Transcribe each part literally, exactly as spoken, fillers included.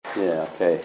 Yeah, okay.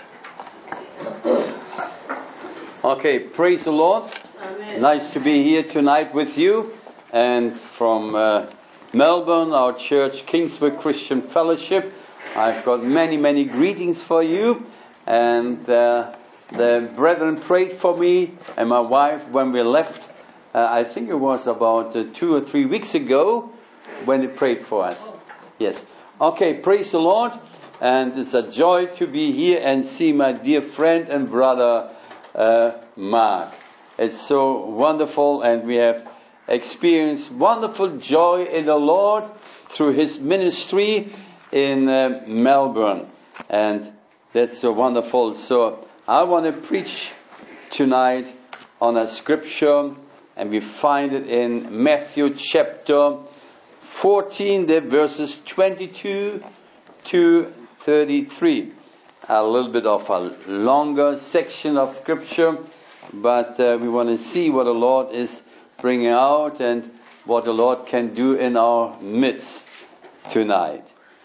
Okay, praise the Lord. Amen. Nice to be here tonight with you. And from uh, Melbourne, our church, Kingswood Christian Fellowship, I've got many, many greetings for you. And uh, the brethren prayed for me and my wife when we left. Uh, I think it was about uh, two or three weeks ago when they prayed for us. Yes. Okay, praise the Lord. And it's a joy to be here and see my dear friend and brother, uh, Mark. It's so wonderful, and we have experienced wonderful joy in the Lord through his ministry in uh, Melbourne. And that's so wonderful. So I want to preach tonight on a scripture, and we find it in Matthew chapter fourteen, the verses twenty-two to thirty-three. A little bit of a longer section of scripture, but uh, we want to see what the Lord is bringing out and what the Lord can do in our midst tonight.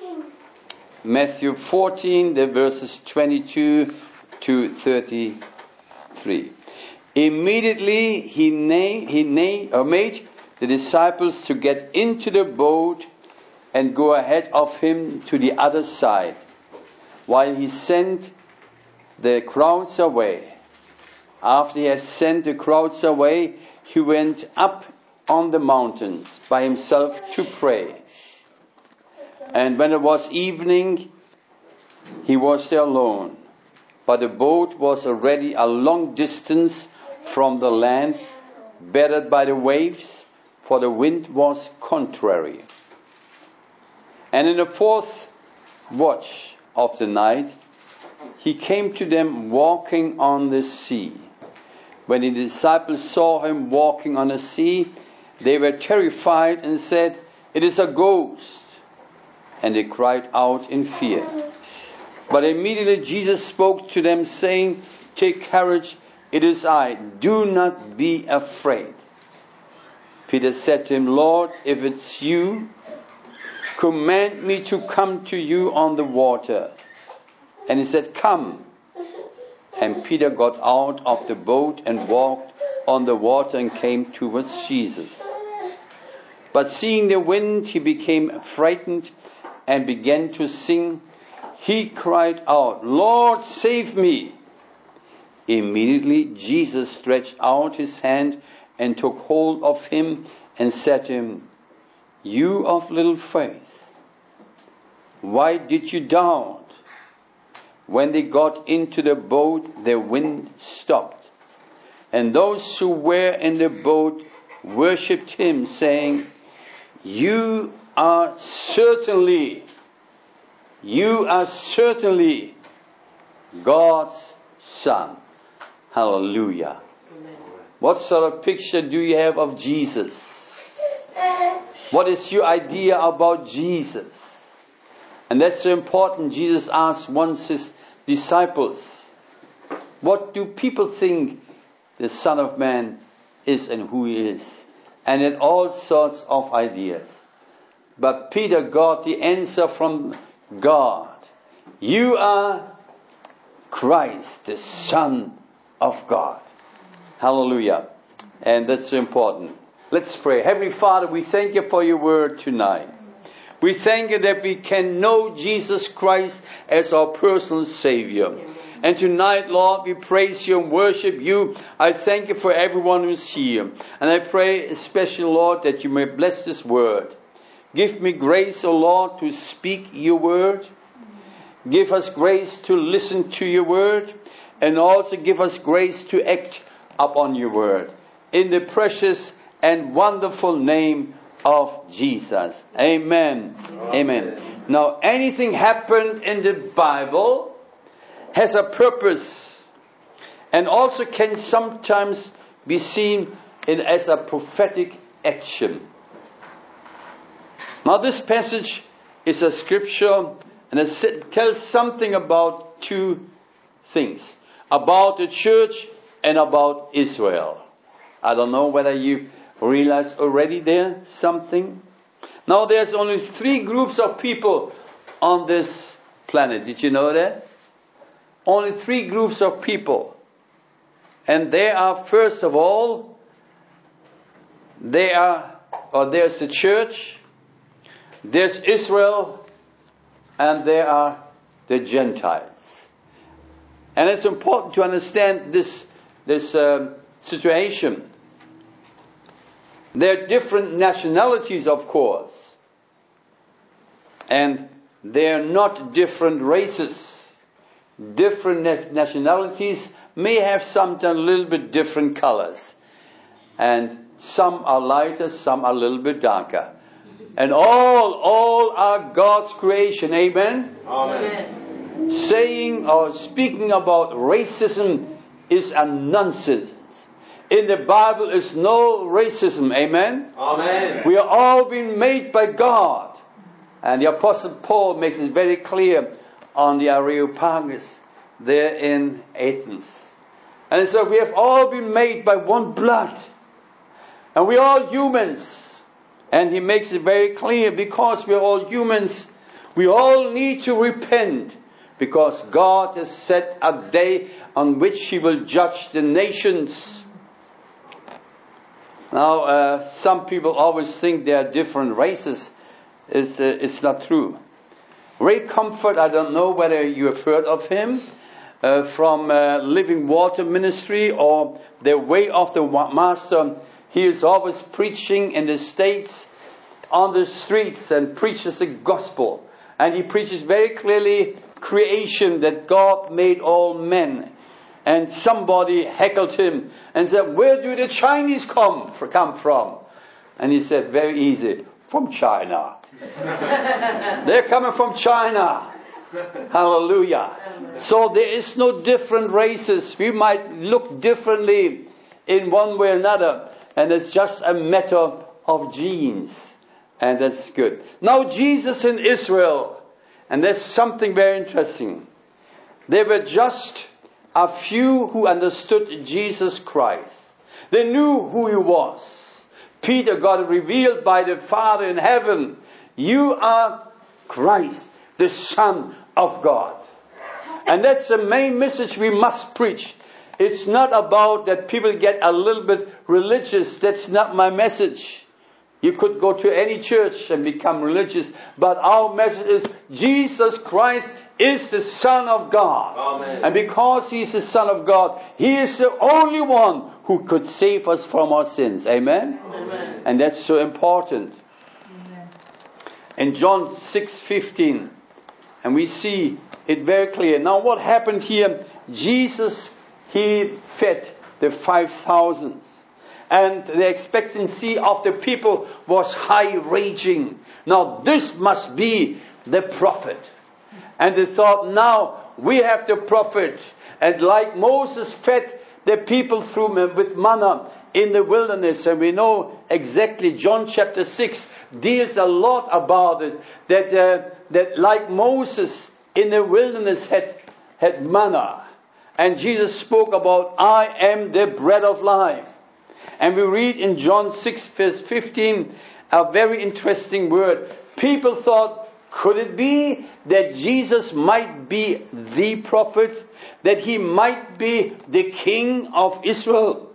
Matthew fourteen, the verses twenty-two to thirty-three. Immediately he, na- he na- or made the disciples to get into the boat and go ahead of him to the other side, while he sent the crowds away. After he had sent the crowds away, he went up on the mountains by himself to pray. And when it was evening, he was there alone. But the boat was already a long distance from the land, battered by the waves, for the wind was contrary. And in the fourth watch of the night, he came to them walking on the sea. When the disciples saw him walking on the sea, they were terrified and said, "It is a ghost." And they cried out in fear. But immediately Jesus spoke to them, saying, "Take courage, it is I. Do not be afraid." Peter said to him, "Lord, if it's you, command me to come to you on the water." And he said, "Come." And Peter got out of the boat and walked on the water and came towards Jesus. But seeing the wind, he became frightened and began to sink. He cried out, "Lord, save me." Immediately Jesus stretched out his hand and took hold of him and said to him, "You of little faith, why did you doubt?" When they got into the boat, the wind stopped. And those who were in the boat worshipped him, saying, "You are certainly, you are certainly God's Son." Hallelujah. Amen. What sort of picture do you have of Jesus? What is your idea about Jesus? And that's so important. Jesus asked once his disciples, "What do people think the Son of Man is and who he is?" And had all sorts of ideas. But Peter got the answer from God. "You are Christ, the Son of God." Hallelujah. And that's so important. Let's pray. Heavenly Father, we thank you for your word tonight. We thank you that we can know Jesus Christ as our personal Savior. And tonight, Lord, we praise you and worship you. I thank you for everyone who's here. And I pray especially, Lord, that you may bless this word. Give me grace, O Lord, to speak your word. Give us grace to listen to your word. And also give us grace to act upon your word. In the precious and wonderful name of Jesus. Amen. Amen. Amen. Now, anything happened in the Bible has a purpose, and also can sometimes be seen in, as a prophetic action. Now, this passage is a scripture, and it tells something about two things. About the church and about Israel. I don't know whether you realize already there something. Now there's only three groups of people on this planet. Did you know that? Only three groups of people. And they are, first of all, they are, or there's the church, there's Israel, and there are the Gentiles. And it's important to understand this, this um, situation. There are different nationalities, of course. And they are not different races. Different nationalities may have sometimes a little bit different colors. And some are lighter, some are a little bit darker. And all, all are God's creation. Amen? Amen. Saying or speaking about racism is a nonsense. In the Bible is no racism. Amen? Amen. We are all being made by God. And the Apostle Paul makes it very clear on the Areopagus there in Athens. And so we have all been made by one blood. And we are all humans. And he makes it very clear, because we are all humans, we all need to repent. Because God has set a day on which he will judge the nations. Now, uh, some people always think there are different races. It's, uh, it's not true. Ray Comfort, I don't know whether you have heard of him, uh, from uh, Living Water Ministry or the Way of the Master. He is always preaching in the States, on the streets, and preaches the gospel. And he preaches very clearly creation, that God made all men. And somebody heckled him and said, "Where do the Chinese come, come from?" And he said, very easy, "From China." They're coming from China. Hallelujah. So there is no different races. We might look differently in one way or another. And it's just a matter of genes. And that's good. Now Jesus in Israel. And that's something very interesting. There were just a few who understood Jesus Christ. They knew who he was. Peter got it revealed by the Father in heaven. You are Christ, the Son of God. And that's the main message we must preach. It's not about that people get a little bit religious. That's not my message. You could go to any church and become religious. But our message is Jesus Christ is the Son of God. Amen. And because He is the Son of God, He is the only one who could save us from our sins. Amen? Amen. And that's so important. Amen. In John six fifteen, and we see it very clear. Now what happened here? Jesus, He fed the five thousand. And the expectancy of the people was high raging. Now this must be the prophet. And they thought, now we have the prophet. And like Moses fed the people through with manna in the wilderness. And we know exactly John chapter six deals a lot about it. That, uh, that like Moses in the wilderness had, had manna. And Jesus spoke about, I am the bread of life. And we read in John six verse fifteen a very interesting word. People thought, could it be that Jesus might be the prophet? That he might be the king of Israel?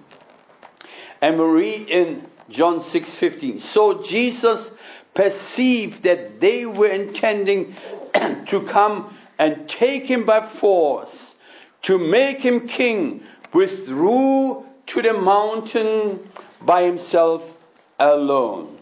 And we read in John six fifteen. So Jesus perceived that they were intending to come and take him by force, to make him king, withdrew to the mountain by himself alone.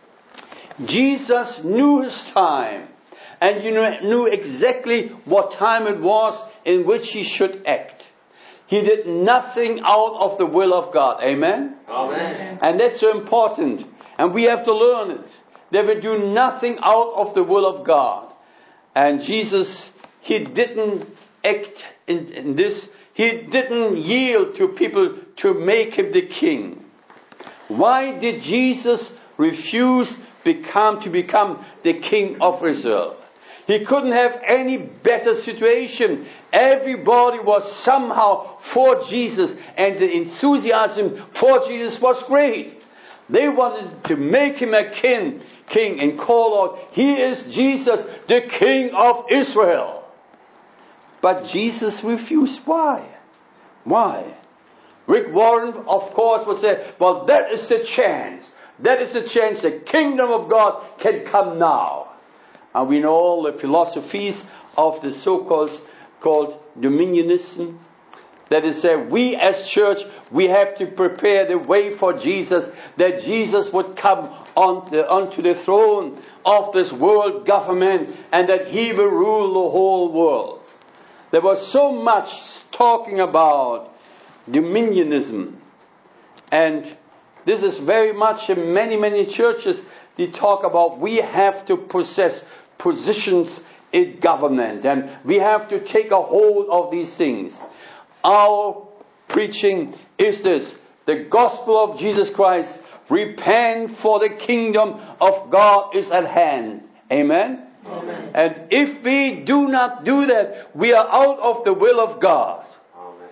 Jesus knew his time, and he knew exactly what time it was in which he should act. He did nothing out of the will of God. Amen? Amen. And that's so important. And we have to learn it. That we do nothing out of the will of God. And Jesus, he didn't act in, in this. He didn't yield to people to make him the king. Why did Jesus refuse become to become the king of Israel? He couldn't have any better situation. Everybody was somehow for Jesus, and the enthusiasm for Jesus was great. They wanted to make him a king, king and call out, he is Jesus, the King of Israel. But Jesus refused. Why? Why? Rick Warren, of course, would say, well, that is the chance. That is the chance the kingdom of God can come now. And we know all the philosophies of the so-called called dominionism. That is, uh, we as church, we have to prepare the way for Jesus, that Jesus would come on the, onto the throne of this world government and that he will rule the whole world. There was so much talking about dominionism, and this is very much in many, many churches, they talk about we have to possess positions in government and we have to take a hold of these things. Our preaching is this: the gospel of Jesus Christ. Repent, for the kingdom of God is at hand. Amen? Amen. And if we do not do that, we are out of the will of God. Amen.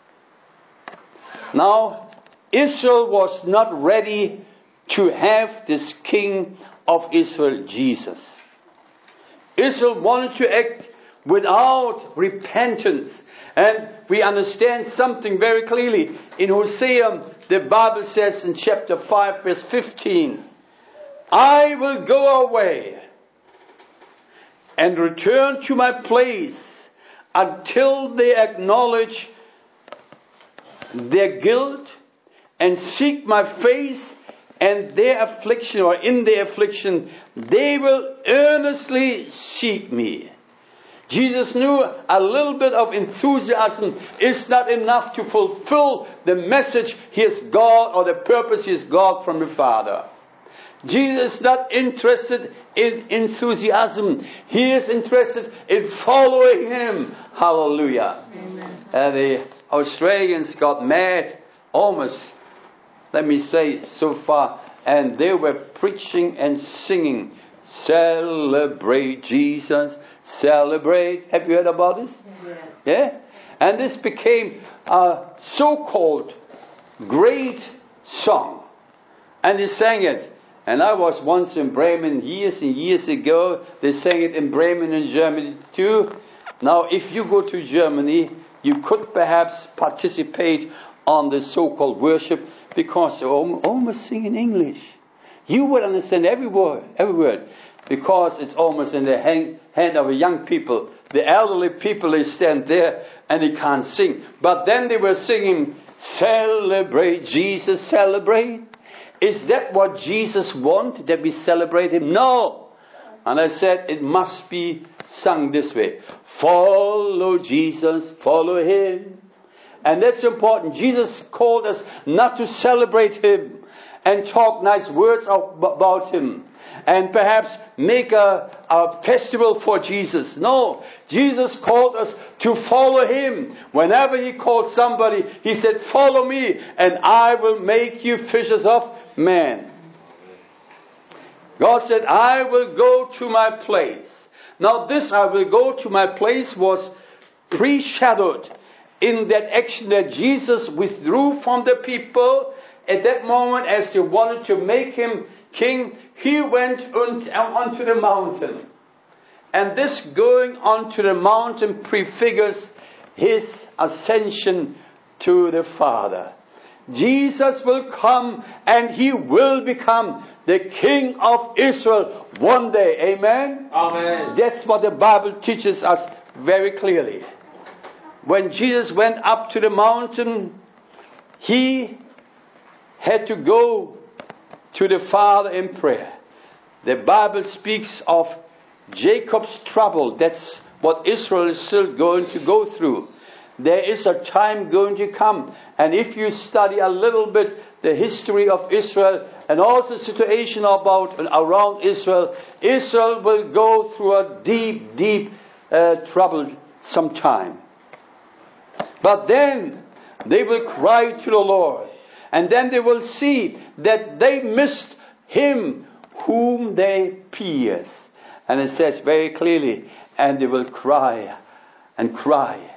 Now, Israel was not ready to have this king of Israel, Jesus. Israel wanted to act without repentance. And we understand something very clearly. In Hosea, the Bible says in chapter five, verse fifteen, I will go away and return to my place until they acknowledge their guilt and seek my face, and their affliction, or in their affliction, they will earnestly seek me. Jesus knew a little bit of enthusiasm is not enough to fulfill the message he has got, or the purpose he has got from the Father. Jesus is not interested in enthusiasm. He is interested in following him. Hallelujah. Amen. Uh, the Australians got mad almost, let me say, so far, and they were preaching and singing, celebrate Jesus, celebrate. Have you heard about this? Yes. Yeah? And this became a so-called great song. And they sang it. And I was once in Bremen years and years ago. They sang it in Bremen in Germany too. Now, if you go to Germany, you could perhaps participate on the so-called worship, because they almost sing in English. You would understand every word, every word, because it's almost in the hand, hand of the young people. The elderly people, they stand there and they can't sing. But then they were singing, celebrate Jesus, celebrate. Is that what Jesus wants, that we celebrate him? No. And I said, it must be sung this way. Follow Jesus, follow him. And that's important. Jesus called us not to celebrate him and talk nice words of, about him and perhaps make a, a festival for Jesus. No, Jesus called us to follow him. Whenever he called somebody, he said, follow me and I will make you fishers of men. God said, I will go to my place. Now this I will go to my place was pre-shadowed in that action that Jesus withdrew from the people. At that moment, as they wanted to make him king, he went on, onto the mountain. And this going onto the mountain prefigures his ascension to the Father. Jesus will come and he will become the King of Israel one day. Amen? Amen. That's what the Bible teaches us very clearly. When Jesus went up to the mountain, he had to go to the Father in prayer. The Bible speaks of Jacob's trouble. That's what Israel is still going to go through. There is a time going to come. And if you study a little bit the history of Israel and also the situation about and around Israel, Israel will go through a deep, deep uh, trouble sometime. But then they will cry to the Lord. And then they will see that they missed him whom they pierced. And it says very clearly, and they will cry and cry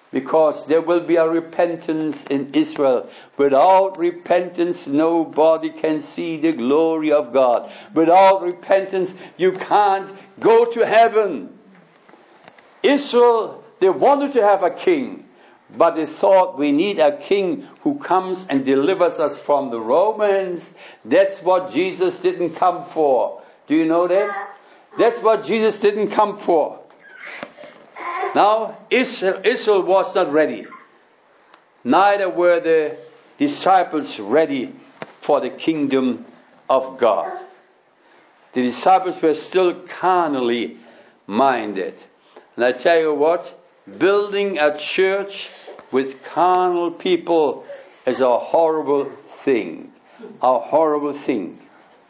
Because there will be a repentance in Israel. Without repentance, nobody can see the glory of God. Without repentance, you can't go to heaven. Israel, they wanted to have a king, but they thought we need a king who comes and delivers us from the Romans. That's what Jesus didn't come for. Do you know that? That's what Jesus didn't come for. Now, Israel, Israel was not ready. Neither were the disciples ready for the kingdom of God. The disciples were still carnally minded. And I tell you what, building a church with carnal people is a horrible thing. A horrible thing.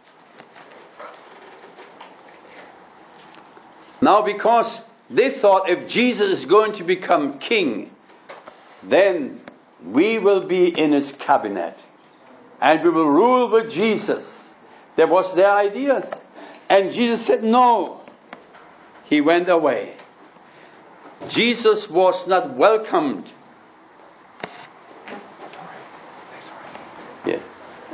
Now, because they thought if Jesus is going to become king, then we will be in his cabinet. And we will rule with Jesus. That was their ideas. And Jesus said no. He went away. Jesus was not welcomed. Yeah.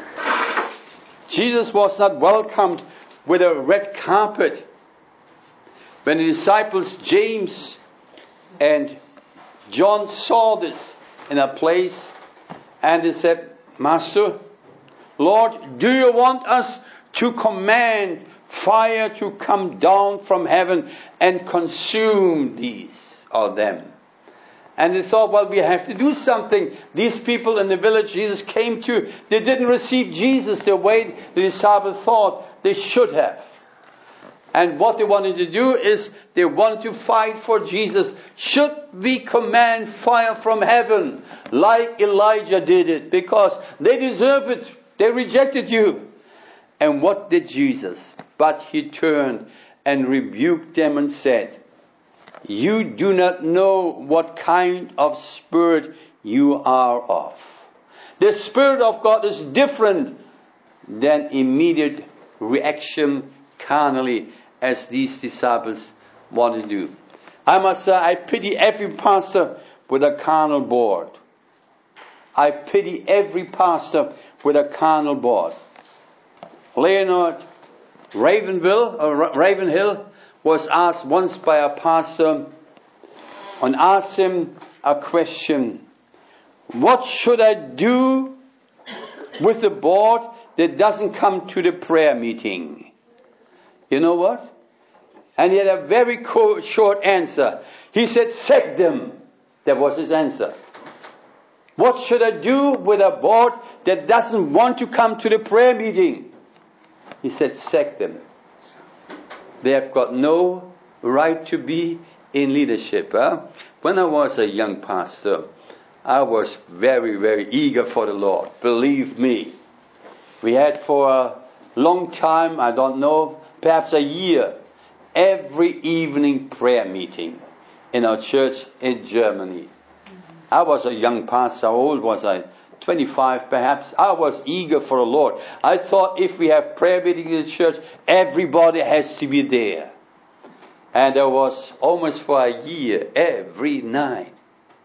Jesus was not welcomed with a red carpet. When the disciples James and John saw this in a place, and they said, Master, Lord, do you want us to command fire to come down from heaven and consume these or them? And they thought, well, we have to do something. These people in the village Jesus came to, they didn't receive Jesus the way the disciples thought they should have. And what they wanted to do is they wanted to fight for Jesus. Should we command fire from heaven like Elijah did it? Because they deserve it. They rejected you. And what did Jesus? But he turned and rebuked them and said, you do not know what kind of spirit you are of. The Spirit of God is different than immediate reaction carnally, as these disciples want to do. I must say, I pity every pastor with a carnal board. I pity every pastor with a carnal board. Leonard Ravenville, or Ravenhill, was asked once by a pastor and asked him a question. What should I do with the board that doesn't come to the prayer meeting? You know what? And he had a very co- short answer. He said, sack them. That was his answer. What should I do with a board that doesn't want to come to the prayer meeting? He said, sack them. They have got no right to be in leadership. Huh? When I was a young pastor, I was very, very eager for the Lord. Believe me. We had for a long time, I don't know, perhaps a year, every evening prayer meeting in our church in Germany. I was a young pastor. How old was I? twenty-five perhaps. I was eager for the Lord. I thought if we have prayer meeting in the church, everybody has to be there. And there was almost for a year, every night.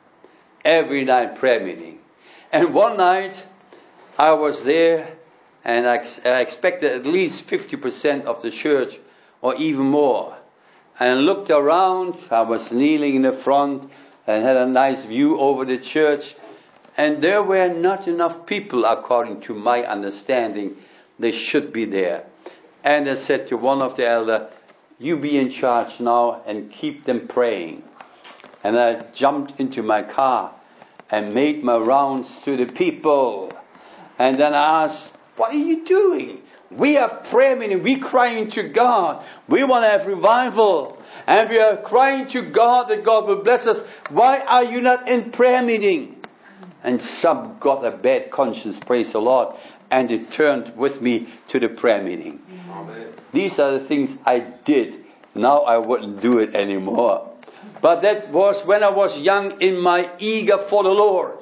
Every night prayer meeting. And one night, I was there, and I, I expected at least fifty percent of the church, or even more. And looked around. I was kneeling in the front and had a nice view over the church. And there were not enough people, according to my understanding. They should be there. And I said to one of the elders, you be in charge now and keep them praying. And I jumped into my car and made my rounds to the people. And then I asked, what are you doing? We have prayer meeting. We're crying to God. We want to have revival. And we are crying to God that God will bless us. Why are you not in prayer meeting? And some got a bad conscience, praise the Lord. And they turned with me to the prayer meeting. Amen. These are the things I did. Now I wouldn't do it anymore. But that was when I was young in my eager for the Lord.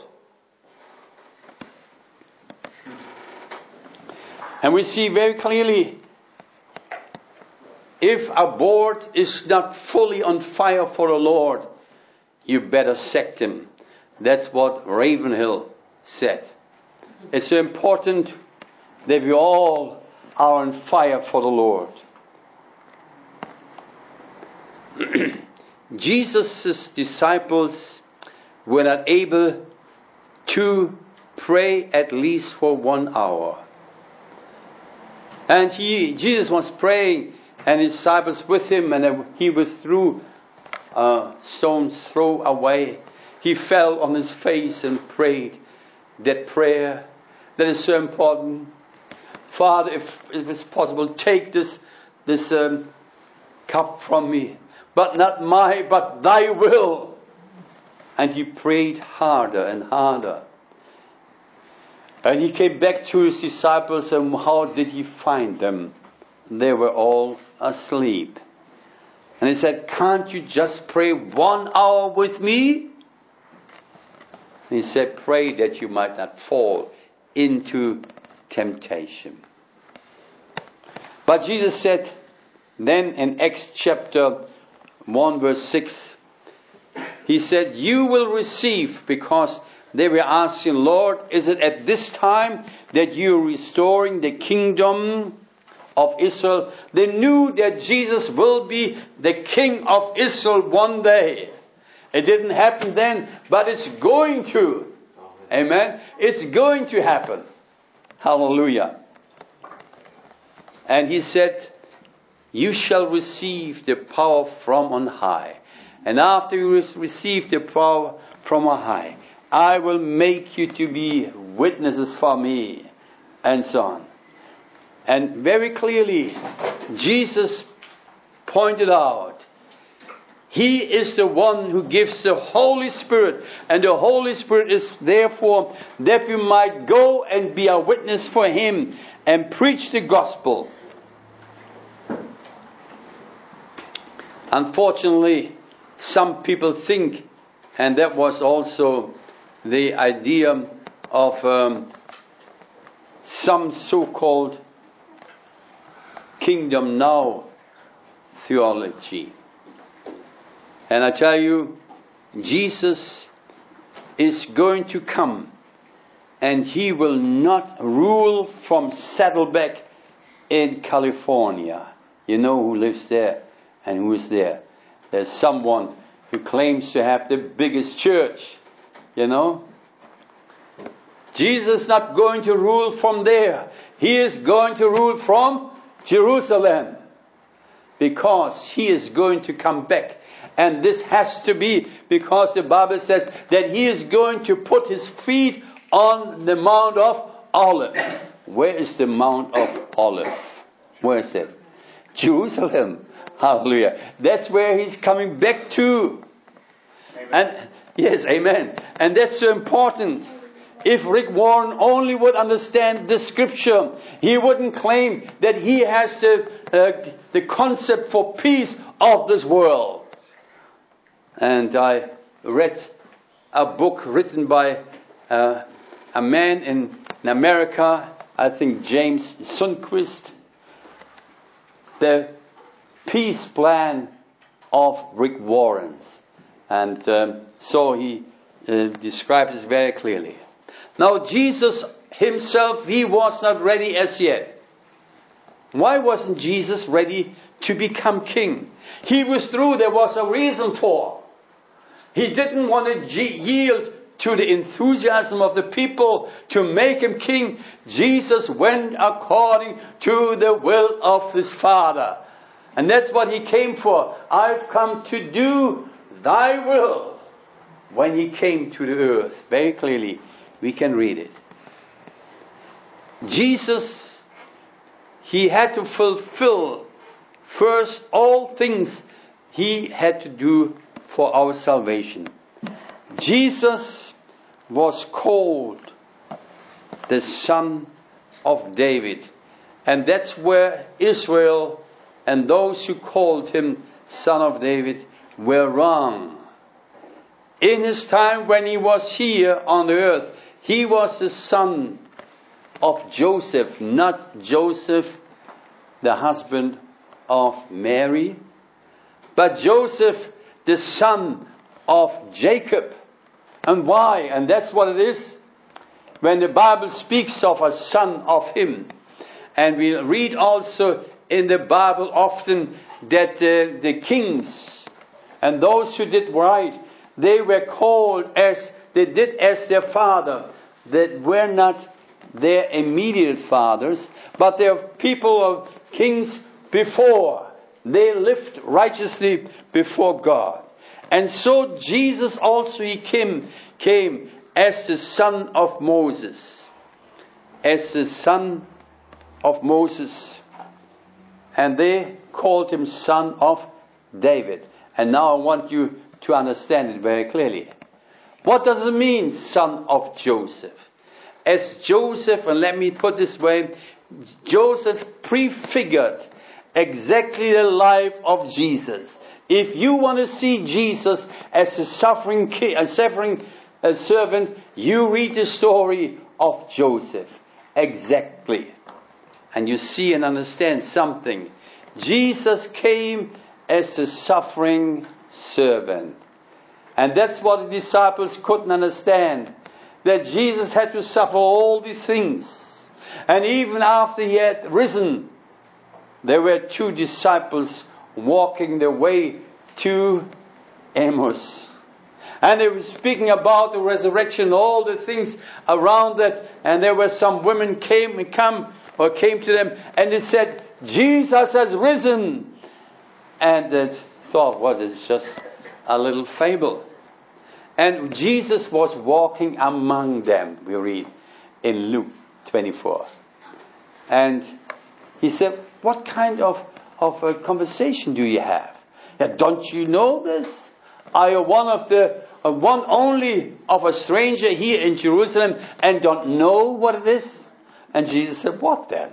And we see very clearly, if a board is not fully on fire for the Lord, you better sack him. That's what Ravenhill said. It's so important that we all are on fire for the Lord. Jesus' disciples were not able to pray at least for one hour. And he, Jesus was praying, and his disciples with him, and he was through a stone's throw away. He fell on his face and prayed that prayer that is so important. Father, if it is possible, take this this um, cup from me, but not my, but thy will. And he prayed harder and harder. And he came back to his disciples, and how did he find them? They were all asleep. And he said, can't you just pray one hour with me? He said, pray that you might not fall into temptation. But Jesus said, then in Acts chapter one verse six, he said, you will receive, because they were asking, Lord, is it at this time that you're restoring the kingdom of Israel? They knew that Jesus will be the king of Israel one day. It didn't happen then, but it's going to. Amen. It's going to happen. Hallelujah. And he said, you shall receive the power from on high. And after you receive the power from on high, I will make you to be witnesses for me. And so on. And very clearly, Jesus pointed out, He is the one who gives the Holy Spirit. And the Holy Spirit is therefore that we might go and be a witness for Him and preach the gospel. Unfortunately, some people think, and that was also the idea of um, some so-called Kingdom Now theology. And I tell you, Jesus is going to come, and He will not rule from Saddleback in California. You know who lives there and who is there. There's someone who claims to have the biggest church, you know. Jesus is not going to rule from there. He is going to rule from Jerusalem, because He is going to come back. And this has to be because the Bible says that He is going to put His feet on the Mount of Olives. Where is the Mount of Olives? Where is it? Jerusalem. Hallelujah. That's where He's coming back to. Amen. And yes, amen. And that's so important. If Rick Warren only would understand the scripture, he wouldn't claim that he has the uh, the concept for peace of this world. And I read a book written by uh, a man in, in America, I think James Sundquist, the peace plan of Rick Warren's. And um, so he uh, describes it very clearly. Now Jesus Himself, He was not ready as yet. Why wasn't Jesus ready to become king? He was through, there was a reason for. He didn't want to yield to the enthusiasm of the people to make Him king. Jesus went according to the will of His Father. And that's what He came for. I've come to do Thy will. When He came to the earth, very clearly, we can read it. Jesus, He had to fulfill first all things He had to do for our salvation. Jesus was called the Son of David. And that's where Israel and those who called Him Son of David were wrong. In His time when He was here on the earth, He was the son of Joseph, not Joseph, the husband of Mary, but Joseph, the son of Jacob. And why? And that's what it is when the Bible speaks of a son of him. And we read also in the Bible often that uh, the kings and those who did right, they were called as, they did as their father. That were not their immediate fathers, but they are people of kings before. They lived righteously before God. And so Jesus also, he came, came as the son of Moses. As the son of Moses. And they called him son of David. And now I want you to understand it very clearly. What does it mean, son of Joseph? As Joseph, and let me put this way, Joseph prefigured exactly the life of Jesus. If you want to see Jesus as a suffering king, a suffering uh, servant, you read the story of Joseph. Exactly. And you see and understand something. Jesus came as a suffering servant. And that's what the disciples couldn't understand. That Jesus had to suffer all these things. And even after he had risen, there were two disciples walking their way to Emmaus. And they were speaking about the resurrection, all the things around that. And there were some women came and come or came to them and they said, Jesus has risen. And they thought, what, it's just a little fable. And Jesus was walking among them, we read in Luke twenty-four. And he said, what kind of, of a conversation do you have? Yeah, don't you know this? Are you one of the, uh, one only of a stranger here in Jerusalem and don't know what it is? And Jesus said, what then?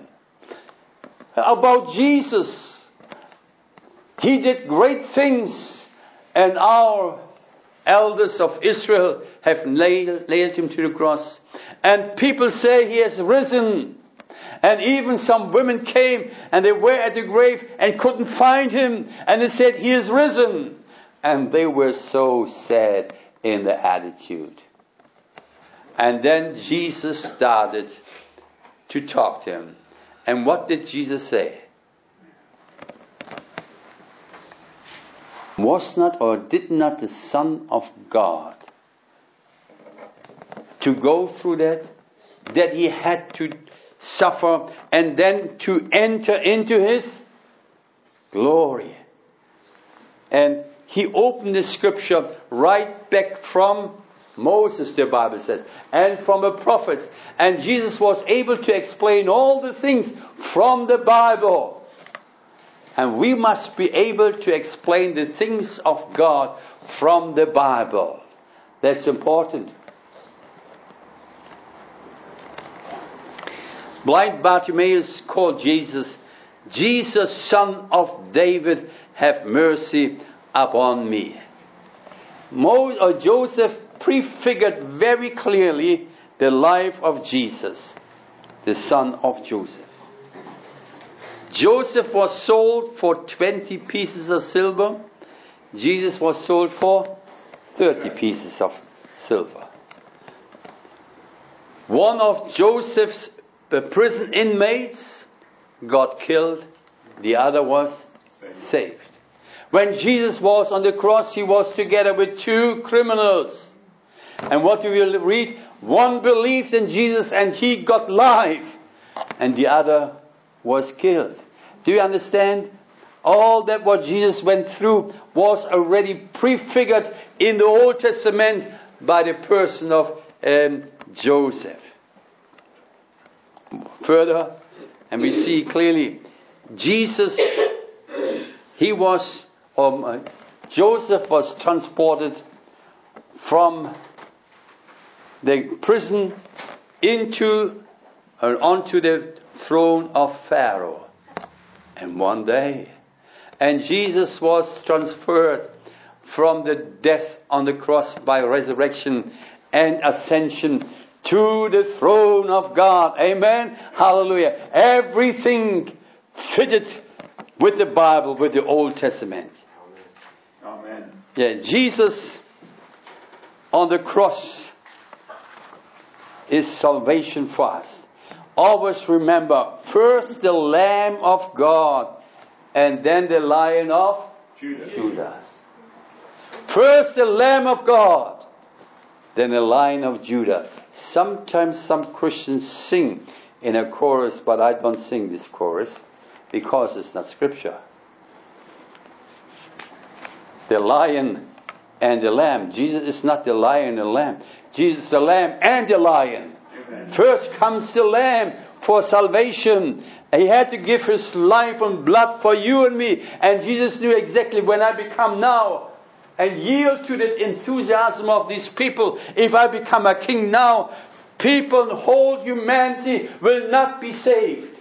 About Jesus. He did great things, and our elders of Israel have nailed, nailed him to the cross. And people say he has risen. And even some women came and they were at the grave and couldn't find him. And they said, he is risen. And they were so sad in their attitude. And then Jesus started to talk to him. And what did Jesus say? Was not or did not the Son of God to go through that? That he had to suffer and then to enter into his glory. And he opened the scripture right back from Moses, the Bible says, and from the prophets. And Jesus was able to explain all the things from the Bible. And we must be able to explain the things of God from the Bible. That's important. Blind Bartimaeus called Jesus, Jesus, son of David, have mercy upon me. Mo- or Joseph prefigured very clearly the life of Jesus, the son of Joseph. Joseph was sold for twenty pieces of silver. Jesus was sold for thirty pieces of silver. One of Joseph's prison inmates got killed. The other was saved. saved. When Jesus was on the cross, he was together with two criminals. And what do we read? One believed in Jesus and he got life. And the other was killed. Do you understand? All that what Jesus went through was already prefigured in the Old Testament by the person of um, Joseph. Further, and we see clearly, Jesus, he was, um, uh, Joseph was transported from the prison into or onto the throne of Pharaoh. And one day, and Jesus was transferred from the death on the cross by resurrection and ascension to the throne of God. Amen. Hallelujah. Everything fitted with the Bible, with the Old Testament. Amen. Yeah, Jesus on the cross is salvation for us. Always remember, first the Lamb of God, and then the Lion of Judah. Judah. First the Lamb of God, then the Lion of Judah. Sometimes some Christians sing in a chorus, but I don't sing this chorus because it's not scripture. The Lion and the Lamb. Jesus is not the Lion and the Lamb. Jesus is the Lamb and the Lion. Amen. First comes the Lamb for salvation. He had to give His life and blood for you and me. And Jesus knew exactly when I become now and yield to the enthusiasm of these people, if I become a king now, people and whole humanity will not be saved.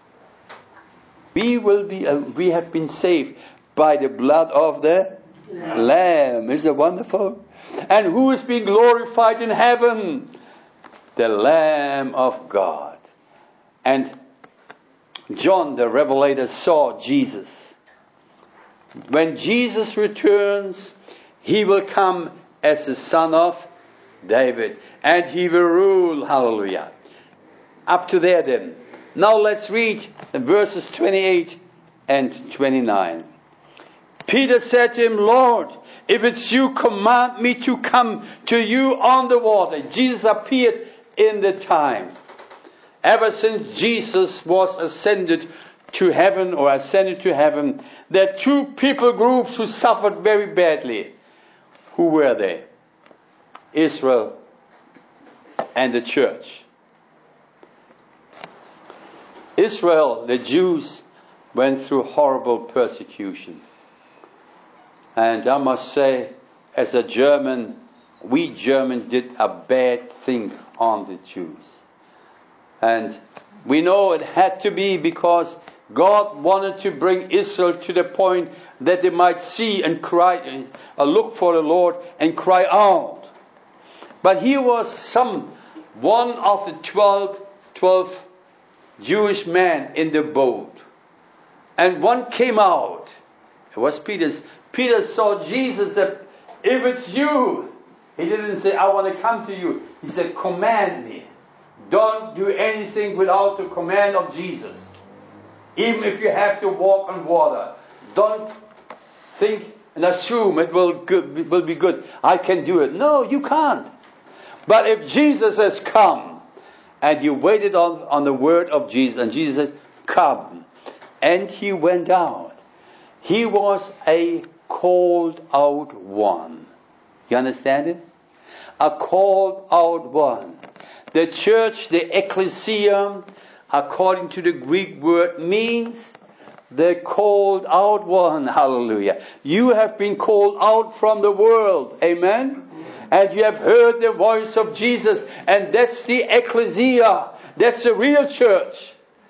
We will be. Uh, we have been saved by the blood of the Lamb. Lamb. Isn't it wonderful? And who is being glorified in heaven? The Lamb of God. And John the Revelator saw Jesus. When Jesus returns, He will come as the Son of David. And He will rule. Hallelujah. Up to there then. Now let's read verses twenty-eight and twenty-nine. Peter said to Him, Lord, if it's You, command me to come to You on the water. Jesus appeared in the time. Ever since Jesus was ascended to heaven or ascended to heaven, there are two people groups who suffered very badly. Who were they? Israel and the church. Israel, the Jews, went through horrible persecution. And I must say, as a German, we Germans did a bad thing on the Jews. And we know it had to be because God wanted to bring Israel to the point that they might see and cry, and uh, look for the Lord and cry out. But here was some, one of the twelve, twelve Jewish men in the boat. And one came out. It was Peter's. Peter saw Jesus said, if it's You. He didn't say, I want to come to You. He said, command me. Don't do anything without the command of Jesus. Even if you have to walk on water. Don't think and assume it will, good, it will be good. I can do it. No, you can't. But if Jesus has come, and you waited on, on the word of Jesus, and Jesus said, come. And He went out. He was a called out one. You understand it? A called out one. The church, the ecclesia, according to the Greek word, means the called out one. Hallelujah. You have been called out from the world. Amen? And you have heard the voice of Jesus. And that's the ecclesia. That's the real church.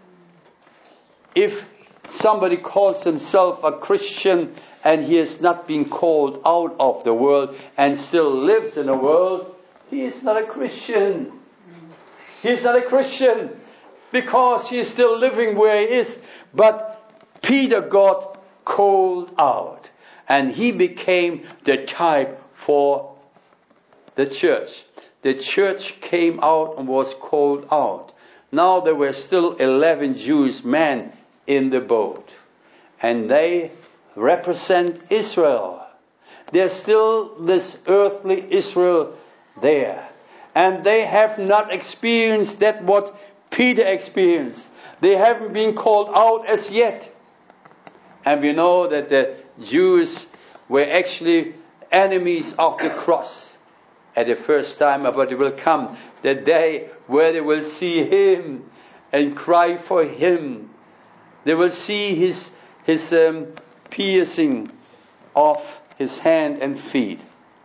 If somebody calls himself a Christian and he has not been called out of the world and still lives in the world, he is not a Christian. He is not a Christian because he is still living where he is. But Peter got called out and he became the type for the church. The church came out and was called out. Now there were still eleven Jewish men in the boat. And they represent Israel. There's still this earthly Israel there. And they have not experienced that what Peter experienced. They haven't been called out as yet. And we know that the Jews were actually enemies of the cross at the first time. But it will come the day where they will see Him and cry for Him. They will see His, his um, piercing of His hand and feet.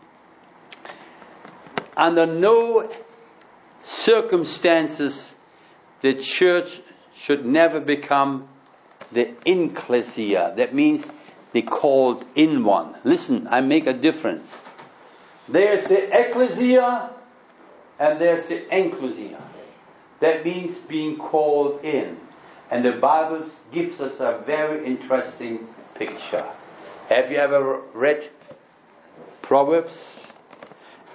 Under no circumstances the church should never become the ecclesia. That means the called in one. Listen, I make a difference. There's the ecclesia and there's the ecclesia. That means being called in. And the Bible gives us a very interesting picture. Have you ever read Proverbs?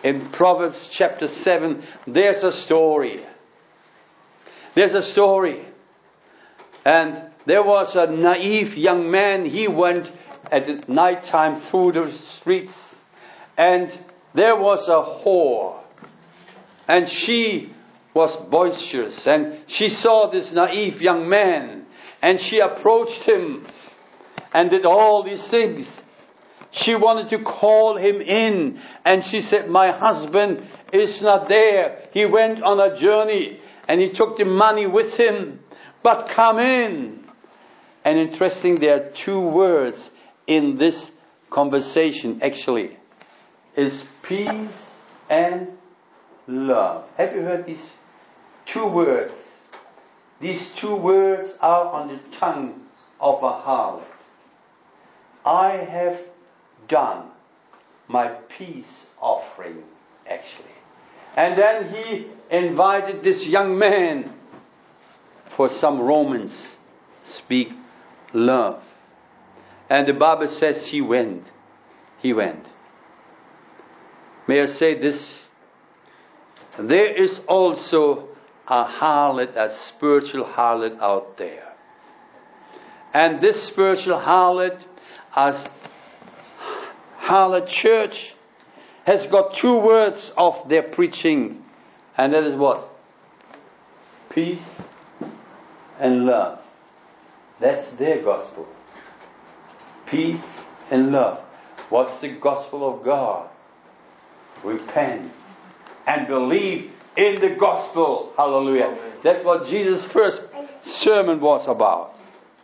in Proverbs chapter seven, there's a story. There's a story. And there was a naive young man. He went at night time through the streets. And there was a whore. And she was boisterous. And she saw this naive young man. And she approached him and did all these things. She wanted to call him in. And she said, my husband is not there. He went on a journey and he took the money with him. But come in. And interesting, there are two words in this conversation actually. Is peace and love. Have you heard these two words? These two words are on the tongue of a harlot. I have done my peace offering, actually. And then he invited this young man for some Romans speak love. And the Bible says he went. He went. May I say this? There is also a harlot, a spiritual harlot out there. And this spiritual harlot, as harlot church, has got two words of their preaching. And that is what? Peace and love. That's their gospel. Peace and love. What's the gospel of God? Repent and believe in the gospel. Hallelujah. That's what Jesus' first sermon was about.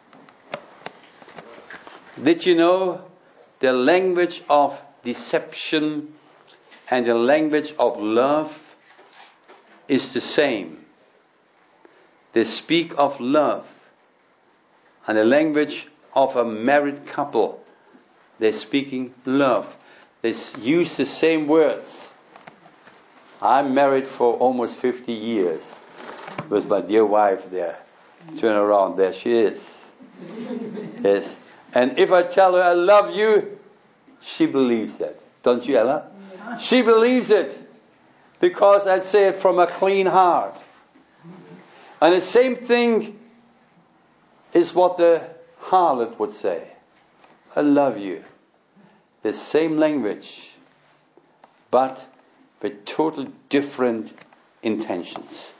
Did you know the language of deception and the language of love is the same? They speak of love. And the language of a married couple, they're speaking love. They use the same words. I'm married for almost fifty years with my dear wife there. Turn around, there she is. Yes. And if I tell her I love you, she believes that. Don't you, Ella? She believes it. Because I say it from a clean heart. And the same thing is what the harlot would say. I love you. The same language, but with total different intentions.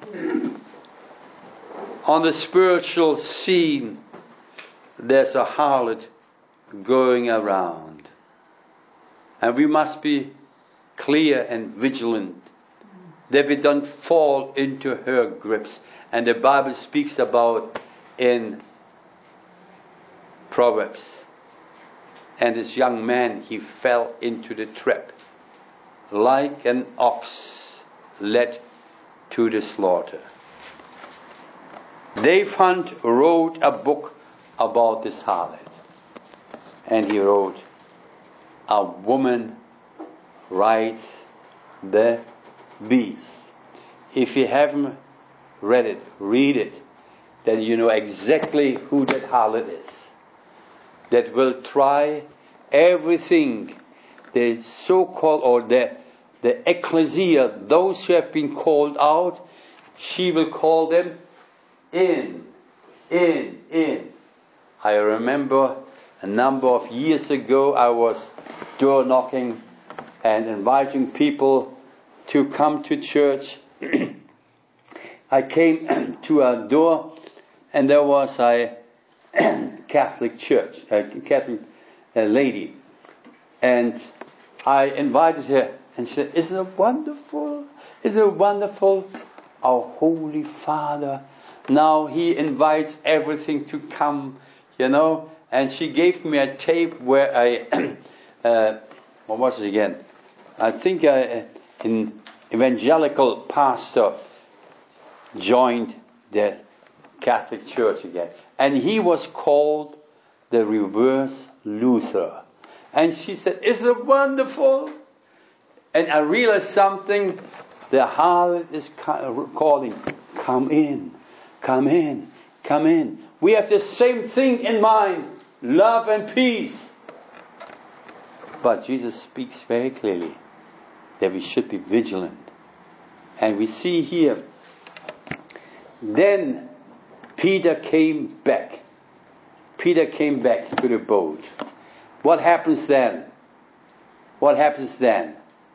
On the spiritual scene, there's a harlot going around. And we must be clear and vigilant that we don't fall into her grips. And the Bible speaks about in Proverbs. And this young man, he fell into the trap, like an ox led to the slaughter. Dave Hunt wrote a book about this harlot. And he wrote, A Woman Rides the Beast. If you haven't read it, read it. Then you know exactly who that harlot is. That will try everything, the so-called, or the, the ecclesia, those who have been called out, she will call them in, in, in. I remember a number of years ago I was door knocking and inviting people to come to church. I came to a door and there was a Catholic church, a Catholic uh, lady. And I invited her and she said, isn't it wonderful? Isn't it wonderful? Our Holy Father, now He invites everything to come, you know. And she gave me a tape where I, uh, what was it again? I think uh, an evangelical pastor joined the Catholic Church again. And he was called the reverse Luther. And she said, isn't it wonderful? And I realized something. The harlot is calling, come in, come in, come in. We have the same thing in mind, love and peace. But Jesus speaks very clearly. that we should be vigilant. And we see here, then Peter came back. Peter came back to the boat. What happens then? What happens then?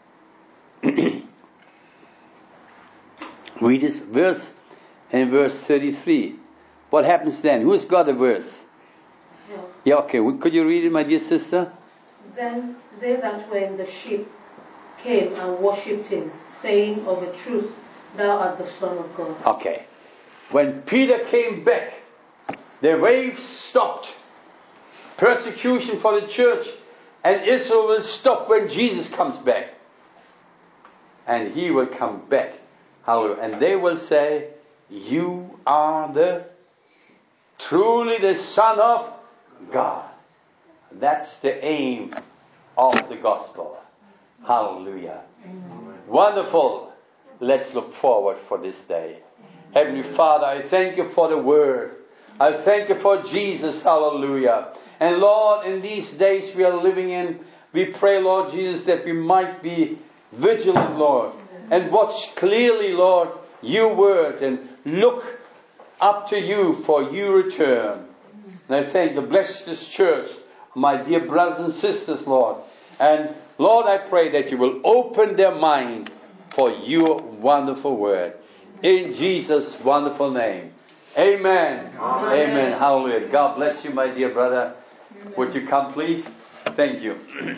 Read this verse in verse thirty-three. What happens then? Who's got the verse? Yeah. Yeah, okay. Could you read it, my dear sister? Then they that were in the ship came and worshipped him, saying, of a truth, thou art the Son of God. Okay. When Peter came back, the waves stopped. Persecution for the church and Israel will stop when Jesus comes back. And he will come back. Hallelujah. And they will say, you are the truly the Son of God. That's the aim of the gospel. Hallelujah. Amen. Wonderful. Let's look forward for this day. Heavenly Father, I thank you for the word. I thank you for Jesus. Hallelujah. And Lord, in these days we are living in, we pray, Lord Jesus, that we might be vigilant, Lord, and watch clearly, Lord, your word, and look up to you for your return. And I thank you. Bless this church, my dear brothers and sisters, Lord. And Lord, I pray that you will open their mind for your wonderful word. In Jesus' wonderful name. Amen. Amen. Amen. Hallelujah. God bless you, my dear brother. Amen. Would you come, please? Thank you.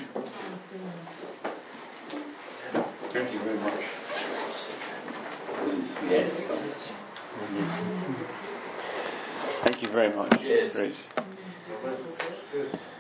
Thank you very much. Yes. Thank you very much. Yes. Great.